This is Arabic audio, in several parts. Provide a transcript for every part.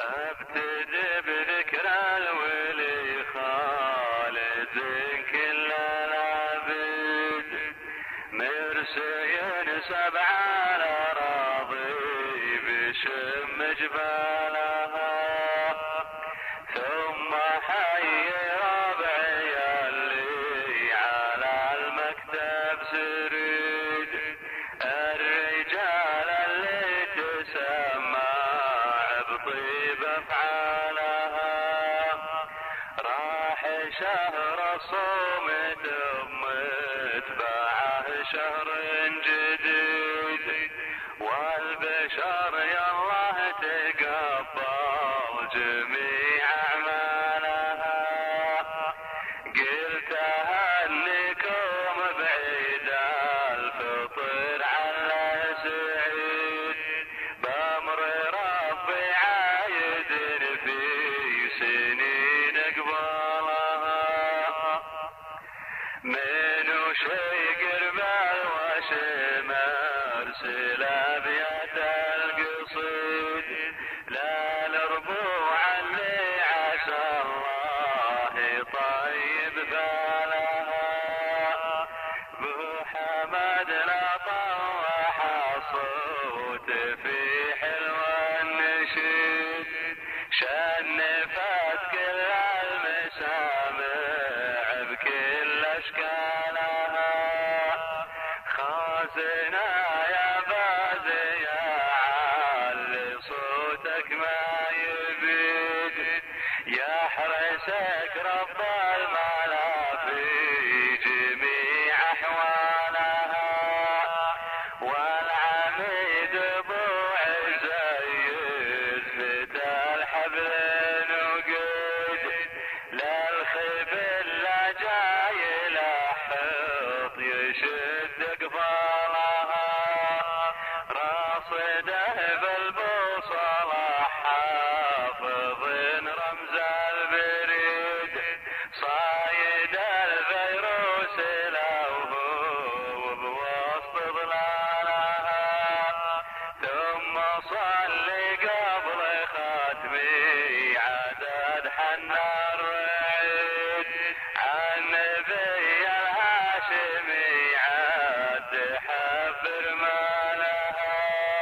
ابتدي بذكر الولي خالد كل العبيد مرسين 7 اراضي بشم جبالها ثم حي ربعي اللي على المكتب سريد الرجال اللي تسمى بطيب افعالها راح شهر الصوم متبعه شهر جديد والبشر يالله تقبل جميع اعمالها قلت اهنيكم بعيد الفطر على سعيد بامر ربي عايد في سنين قبلها منو شي قربال وشمر سلاب يد القصيد لا الربوع اللي عسى الله طيب بالها بو حمد لا طوح الصوت في حلو النشيد شنفت كل المسامع بكل اشكالها خازنا يا بازي يا علي صوتك ما يبيد يحرسك رب الملا في جميع احوالها والعميد ابو عزيز فتى الحبل وقيد للخبل لا جاي لحط يشد قبالها راصده بالبوصله حافظ رمز البريد صايد الفيروس له بوسط ظلالها ثم صلي قبل ختمي عدد حنا الرعيد عن نبي الهاشمي عد حفر مالها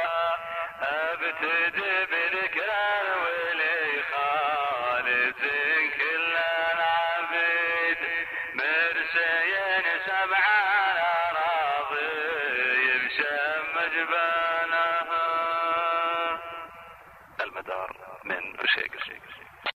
ابتدي بذكر الولي خالد كل العبيد مرسين 7 اراضي بشم جبالها. المدار من أشيق.